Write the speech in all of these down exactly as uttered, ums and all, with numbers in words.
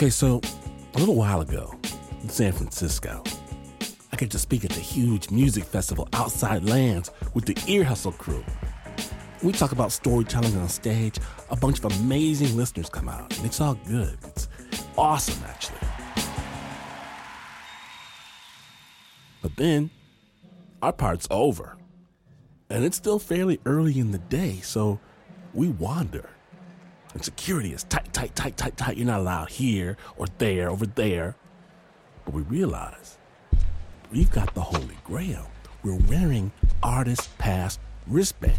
Okay, so a little while ago in San Francisco, I get to speak at the huge music festival Outside Lands with the Ear Hustle crew. We talk about storytelling on stage. A bunch of amazing listeners come out, and it's all good. It's awesome, actually. But then, our part's over. And it's still fairly early in the day, so we wander. And security is tight, tight, tight, tight, tight. You're not allowed here or there, over there. But we realize we've got the Holy Grail. We're wearing artist pass wristbands.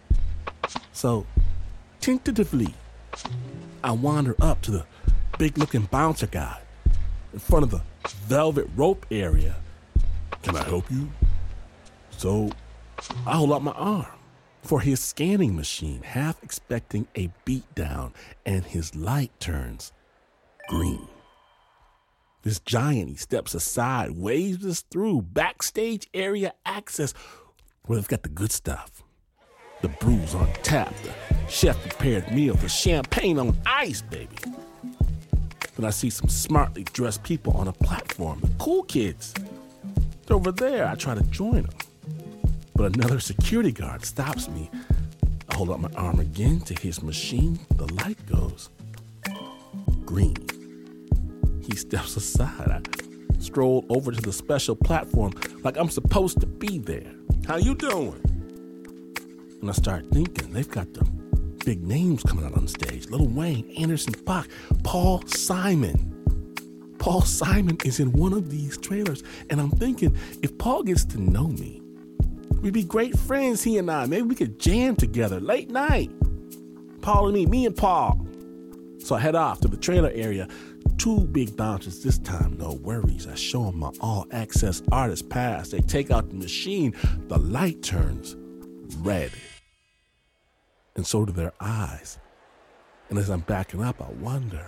So, tentatively, I wander up to the big-looking bouncer guy in front of the velvet rope area. Can I help you? So, I hold out my arm for his scanning machine, half expecting a beatdown, and his light turns green. This giant, he steps aside, waves us through backstage area access where they've got the good stuff. The brews on tap, the chef-prepared meal, the champagne on ice, baby. Then I see some smartly dressed people on a platform, the cool kids. They're over there. I try to join them. But another security guard stops me. I hold out my arm again to his machine. The light goes green. He steps aside. I stroll over to the special platform like I'm supposed to be there. How you doing? And I start thinking, they've got the big names coming out on stage. Lil Wayne, Anderson .Paak, Paul Simon. Paul Simon is in one of these trailers. And I'm thinking, if Paul gets to know me, we'd be great friends, he and I. Maybe we could jam together late night. Paul and me, me and Paul. So I head off to the trailer area. Two big bouncers this time, no worries. I show them my all-access artist pass. They take out the machine. The light turns red. And so do their eyes. And as I'm backing up, I wonder,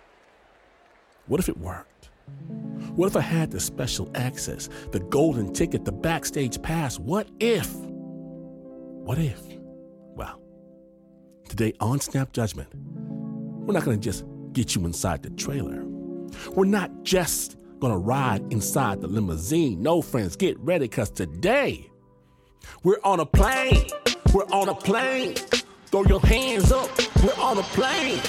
what if it worked? What if I had the special access, the golden ticket, the backstage pass? What if? What if? Well, today on Snap Judgment, we're not going to just get you inside the trailer. We're not just going to ride inside the limousine. No, friends, get ready, because today we're on a plane. We're on a plane. Throw your hands up. We're on a plane.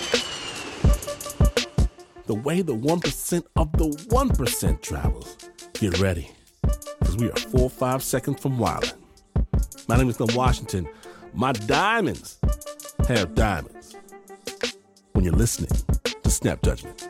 The way the one percent of the one percent travels. Get ready, because we are four or five seconds from wildin'. My name is Glenn Washington. My diamonds have diamonds. When you're listening to Snap Judgment.